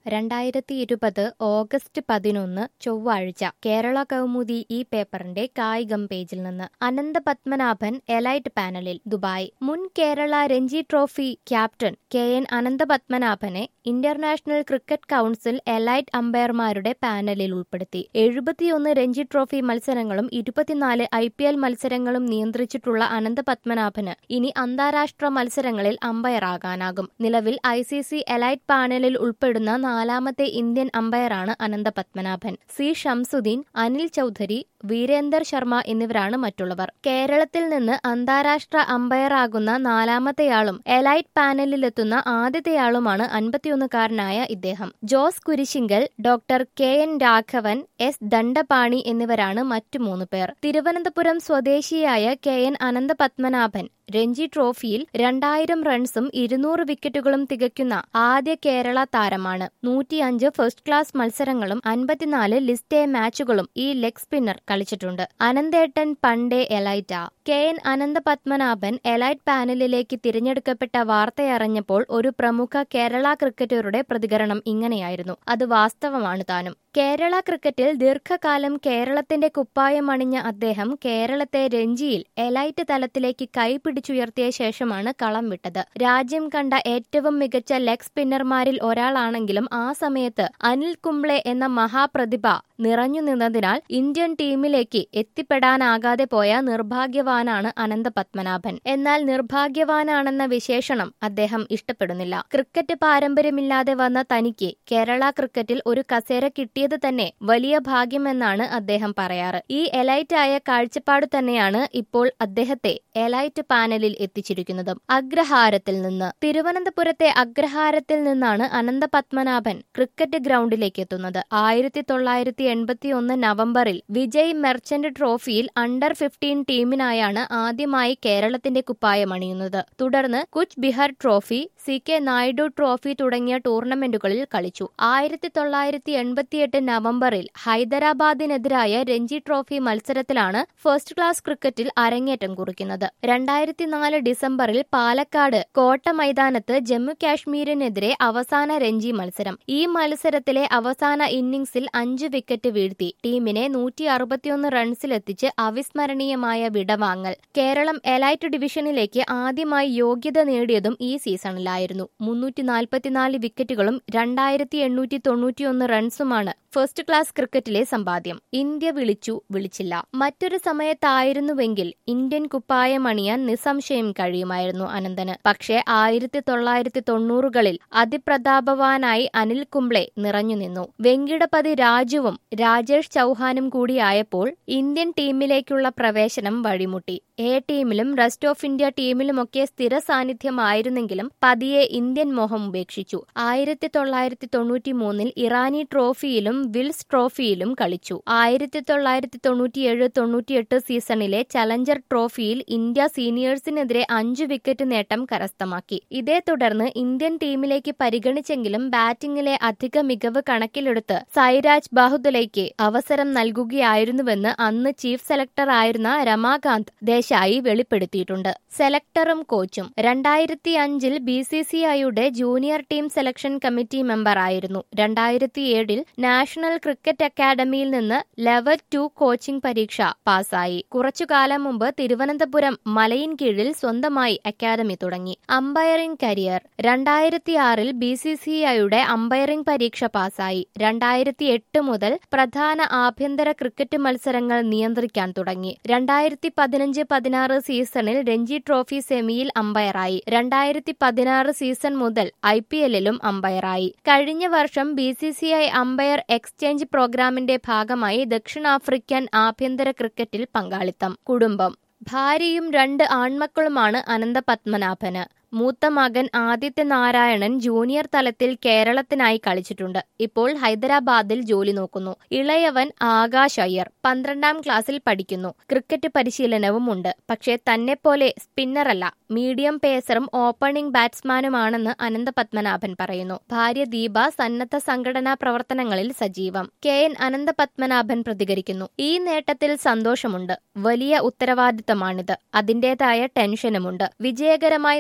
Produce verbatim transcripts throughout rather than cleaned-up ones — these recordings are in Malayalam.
രണ്ടായിരത്തി ഇരുപത് ഓഗസ്റ്റ് പതിനൊന്ന് ചൊവ്വാഴ്ച കേരള കൗമുദി ഈ പേപ്പറിന്റെ കായികം പേജിൽ നിന്ന് അനന്ത പത്മനാഭൻ എലൈറ്റ് പാനലിൽ ദുബായ്. മുൻ Kerala Ranji trophy captain K N Anantha പത്മനാഭനെ ഇന്റർനാഷണൽ ക്രിക്കറ്റ് കൗൺസിൽ എലൈറ്റ് അമ്പയർമാരുടെ പാനലിൽ ഉൾപ്പെടുത്തി. എഴുപത്തിയൊന്ന് രഞ്ജി ട്രോഫി മത്സരങ്ങളും ഇരുപത്തിനാല് ഐ പി എൽ മത്സരങ്ങളും നിയന്ത്രിച്ചിട്ടുള്ള അനന്ത പത്മനാഭന് ഇനി അന്താരാഷ്ട്ര മത്സരങ്ങളിൽ അമ്പയറാകാനാകും. നിലവിൽ ഐ സി സി എലൈറ്റ് പാനലിൽ ഉൾപ്പെടുന്ന നാലാമത്തെ ഇന്ത്യൻ അമ്പയറാണ് അനന്ത പത്മനാഭൻ. സി ഷംസുദ്ദീൻ, അനിൽ ചൌധരി, വീരേന്ദർ ശർമ്മ എന്നിവരാണ് മറ്റുള്ളവർ. കേരളത്തിൽ നിന്ന് അന്താരാഷ്ട്ര അമ്പയറാകുന്ന നാലാമത്തെയാളും എലൈറ്റ് പാനലിലെത്തുന്ന ആദ്യത്തെയാളുമാണ് അൻപത്തിയൊന്നുകാരനായ ഇദ്ദേഹം. Jose Kurisinkal, doctor K N Raghavan, S Dandapani എന്നിവരാണ് മറ്റു മൂന്ന് പേർ. തിരുവനന്തപുരം സ്വദേശിയായ കെ എൻ അനന്ത പത്മനാഭൻ രഞ്ജി ട്രോഫിയിൽ രണ്ടായിരം റൺസും ഇരുന്നൂറ് വിക്കറ്റുകളും തികയ്ക്കുന്ന ആദ്യ കേരള താരമാണ്. നൂറ്റിയഞ്ച് ഫസ്റ്റ് ക്ലാസ് മത്സരങ്ങളും അൻപത്തിനാല് ലിസ്റ്റ് എ മാച്ചുകളും ഈ ലെഗ് സ്പിന്നർ കളിച്ചിട്ടുണ്ട്. അനന്തേട്ടൻ പണ്ടേ എലൈറ്റാ. K N Anantha Padmanabhan elite പാനലിലേക്ക് തിരഞ്ഞെടുക്കപ്പെട്ട വാർത്തയറിഞ്ഞപ്പോൾ ഒരു പ്രമുഖ കേരള ക്രിക്കറ്ററുടെ പ്രതികരണം ഇങ്ങനെയായിരുന്നു: അത് വാസ്തവമാണ് താനും. കേരള ക്രിക്കറ്റിൽ ദീർഘകാലം കേരളത്തിന്റെ കുപ്പായമണിഞ്ഞ അദ്ദേഹം കേരളത്തെ രഞ്ജിയിൽ എലൈറ്റ് തലത്തിലേക്ക് കൈപിടിച്ചുയർത്തിയ ശേഷമാണ് കളം വിട്ടത്. രാജ്യം കണ്ട ഏറ്റവും മികച്ച ലെഗ് സ്പിന്നർമാരിൽ ഒരാളാണെങ്കിലും ആ സമയത്ത് അനിൽ കുംബ്ലെ എന്ന മഹാപ്രതിഭ നിറഞ്ഞു നിന്നതിനാൽ ഇന്ത്യൻ ടീമിലേക്ക് എത്തിപ്പെടാനാകാതെ പോയ നിർഭാഗ്യവാനാണ് അനന്ത പത്മനാഭൻ. എന്നാൽ നിർഭാഗ്യവാനാണെന്ന വിശേഷണം അദ്ദേഹം ഇഷ്ടപ്പെടുന്നില്ല. ക്രിക്കറ്റ് പാരമ്പര്യമില്ലാതെ വന്ന തനിക്ക് കേരള ക്രിക്കറ്റിൽ ഒരു കസേര കിട്ടിയത് തന്നെ വലിയ ഭാഗ്യമെന്നാണ് അദ്ദേഹം പറയാറ്. ഈ എലൈറ്റായ കാഴ്ചപ്പാട് തന്നെയാണ് ഇപ്പോൾ അദ്ദേഹത്തെ എലൈറ്റ് പാനലിൽ എത്തിച്ചിരിക്കുന്നതും. അഗ്രഹാരത്തിൽ നിന്ന് തിരുവനന്തപുരത്തെ അഗ്രഹാരത്തിൽ നിന്നാണ് അനന്ത പത്മനാഭൻ ക്രിക്കറ്റ് ഗ്രൗണ്ടിലേക്ക് എത്തുന്നത്. ആയിരത്തി തൊള്ളായിരത്തി എൺപത്തി ഒന്ന് നവംബറിൽ വിജയ് മെർച്ചന്റ് ട്രോഫിയിൽ അണ്ടർ ഫിഫ്റ്റീൻ ടീമിനായാണ് ആദ്യമായി കേരളത്തിന്റെ കുപ്പായമണിയുന്നത്. തുടർന്ന് Cooch Behar trophy, C K Naidu trophy തുടങ്ങിയ ടൂർണമെന്റുകളിൽ കളിച്ചു. ആയിരത്തി തൊള്ളായിരത്തി എൺപത്തിയെട്ട് നവംബറിൽ ഹൈദരാബാദിനെതിരായ രഞ്ജി ട്രോഫി മത്സരത്തിലാണ് ഫസ്റ്റ് ക്ലാസ് ക്രിക്കറ്റിൽ അരങ്ങേറ്റം കുറിക്കുന്നത്. രണ്ടായിരത്തി നാല് ഡിസംബറിൽ പാലക്കാട് കോട്ട മൈതാനത്ത് ജമ്മു കാശ്മീരിനെതിരെ അവസാന രഞ്ജി മത്സരം. ഈ മത്സരത്തിലെ അവസാന ഇന്നിംഗ്സിൽ അഞ്ച് വിക്കറ്റ് വീഴ്ത്തി ടീമിനെ നൂറ്റി അറുപത്തിയൊന്ന് റൺസിലെത്തിച്ച് അവിസ്മരണീയമായ വിടവാങ്ങൽ. കേരളം എലൈറ്റ് ഡിവിഷനിലേക്ക് ആദ്യമായി യോഗ്യത നേടിയതും ഈ സീസണിലായിരുന്നു. മുന്നൂറ്റി നാൽപ്പത്തിനാല് വിക്കറ്റുകളും രണ്ടായിരത്തി എണ്ണൂറ്റി തൊണ്ണൂറ്റിയൊന്ന് റൺസുമാണ് ഫസ്റ്റ് ക്ലാസ് ക്രിക്കറ്റിലെ സമ്പാദ്യം. ഇന്ത്യ വിളിച്ചു വിളിച്ചില്ല. മറ്റൊരു സമയത്തായിരുന്നുവെങ്കിൽ ഇന്ത്യൻ കുപ്പായമണിയാൻ നിസ്സംശയം കഴിയുമായിരുന്നു അനന്തന്. പക്ഷേ ആയിരത്തി തൊള്ളായിരത്തി തൊണ്ണൂറുകളിൽ അതിപ്രതാപവാനായി അനിൽ കുംബ്ലെ നിറഞ്ഞു നിന്നു. വെങ്കിടപതി രാജുവും രാജേഷ് ചൌഹാനും കൂടിയായപ്പോൾ ഇന്ത്യൻ ടീമിലേക്കുള്ള പ്രവേശനം വഴിമുട്ടി. എ ടീമിലും റെസ്റ്റ് ഓഫ് ഇന്ത്യ ടീമിലുമൊക്കെ സ്ഥിര സാന്നിധ്യമായിരുന്നെങ്കിലും പതിയെ ഇന്ത്യൻ മോഹം ഉപേക്ഷിച്ചു. ആയിരത്തി തൊള്ളായിരത്തി തൊണ്ണൂറ്റി മൂന്നിൽ ഇറാനി ട്രോഫിയിലും വിൽസ് ട്രോഫിയിലും കളിച്ചു. ആയിരത്തി തൊള്ളായിരത്തി തൊണ്ണൂറ്റിയേഴ് തൊണ്ണൂറ്റിയെട്ട് സീസണിലെ ചലഞ്ചർ ട്രോഫിയിൽ ഇന്ത്യ സീനിയേഴ്സിനെതിരെ അഞ്ചു വിക്കറ്റ് നേട്ടം കരസ്ഥമാക്കി. ഇതേ തുടർന്ന് ഇന്ത്യൻ ടീമിലേക്ക് പരിഗണിച്ചെങ്കിലും ബാറ്റിംഗിലെ അധിക മികവ് കണക്കിലെടുത്ത് സൈരാജ് ബാഹുദലയ്ക്ക് അവസരം നൽകുകയായിരുന്നുവെന്ന് അന്ന് ചീഫ് സെലക്ടർ ആയിരുന്ന രമാകാന്ത് ദേശായി വെളിപ്പെടുത്തിയിട്ടുണ്ട്. സെലക്ടറും കോച്ചും രണ്ടായിരത്തി അഞ്ചിൽ ബി സി സി ഐയുടെ ജൂനിയർ ടീം സെലക്ഷൻ കമ്മിറ്റി മെമ്പറായിരുന്നു. രണ്ടായിരത്തി ഏഴിൽ നാഷണൽ ക്രിക്കറ്റ് അക്കാദമിയിൽ നിന്ന് ലെവൽ ടു കോച്ചിംഗ് പരീക്ഷ പാസായി. കുറച്ചുകാലം മുമ്പ് തിരുവനന്തപുരം മലയിൻകീഴിൽ സ്വന്തമായി അക്കാദമി തുടങ്ങി. അമ്പയറിംഗ് കരിയർ രണ്ടായിരത്തി ആറിൽ ബി സി സി ഐയുടെ അമ്പയറിംഗ് പരീക്ഷ പാസായി. രണ്ടായിരത്തി എട്ട് മുതൽ പ്രധാന ആഭ്യന്തര ക്രിക്കറ്റ് മത്സരങ്ങൾ നിയന്ത്രിക്കാൻ തുടങ്ങി. രണ്ടായിരത്തി പതിനഞ്ച് പതിനാറ് സീസണിൽ രഞ്ജി ട്രോഫി സെമിയിൽ അമ്പയറായി. രണ്ടായിരത്തി പതിനാറ് സീസൺ മുതൽ ഐ പി എല്ലിലും അമ്പയറായി. കഴിഞ്ഞ വർഷം B C C I umpire exchange പ്രോഗ്രാമിന്റെ ഭാഗമായി ദക്ഷിണാഫ്രിക്കൻ ആഭ്യന്തര ക്രിക്കറ്റിൽ പങ്കാളിത്തം. കുടുംബം ഭാര്യയും രണ്ട് ആൺമക്കളുമാണ് അനന്ത പത്മനാഭന്. മൂത്ത മകൻ ആദിത്യ നാരായണൻ ജൂനിയർ തലത്തിൽ കേരളത്തിനായി കളിച്ചിട്ടുണ്ട്. ഇപ്പോൾ ഹൈദരാബാദിൽ ജോലി നോക്കുന്നു. ഇളയവൻ ആകാശ് അയ്യർ പന്ത്രണ്ടാം ക്ലാസ്സിൽ പഠിക്കുന്നു. ക്രിക്കറ്റ് പരിശീലനവും ഉണ്ട്. പക്ഷേ തന്നെപ്പോലെ സ്പിന്നറല്ല, മീഡിയം പേസറും ഓപ്പണിംഗ് ബാറ്റ്സ്മാനുമാണെന്ന് അനന്ത പത്മനാഭൻ പറയുന്നു. ഭാര്യ ദീപ സന്നദ്ധ സംഘടനാ പ്രവർത്തനങ്ങളിൽ സജീവം. കെ എൻ അനന്ത പത്മനാഭൻ പ്രതികരിക്കുന്നു: ഈ നേട്ടത്തിൽ സന്തോഷമുണ്ട്. വലിയ ഉത്തരവാദിത്തമാണിത്. അതിന്റേതായ ടെൻഷനുമുണ്ട്. വിജയകരമായി നിറവേറ്റാൻ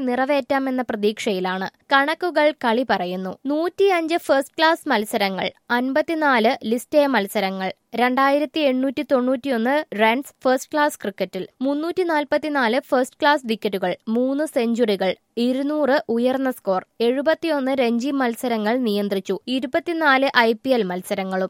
കരകയറ്റാമെന്ന പ്രതീക്ഷയിലാണ്. കണക്കുകൾ കളി പറയുന്നു. നൂറ്റിയഞ്ച് ഫസ്റ്റ് ക്ലാസ് മത്സരങ്ങൾ, അൻപത്തിനാല് ലിസ്റ്റ് എ മത്സരങ്ങൾ, രണ്ടായിരത്തി എണ്ണൂറ്റി തൊണ്ണൂറ്റിയൊന്ന് റൺസ് ഫസ്റ്റ് ക്ലാസ് ക്രിക്കറ്റിൽ, മുന്നൂറ്റി നാൽപ്പത്തിനാല് ഫസ്റ്റ് ക്ലാസ് വിക്കറ്റുകൾ, മൂന്ന് സെഞ്ചുറികൾ, ഇരുന്നൂറ് ഉയർന്ന സ്കോർ, എഴുപത്തിയൊന്ന് രഞ്ജി മത്സരങ്ങൾ നിയന്ത്രിച്ചു, ഇരുപത്തിനാല് ഐ പി എൽ മത്സരങ്ങളും.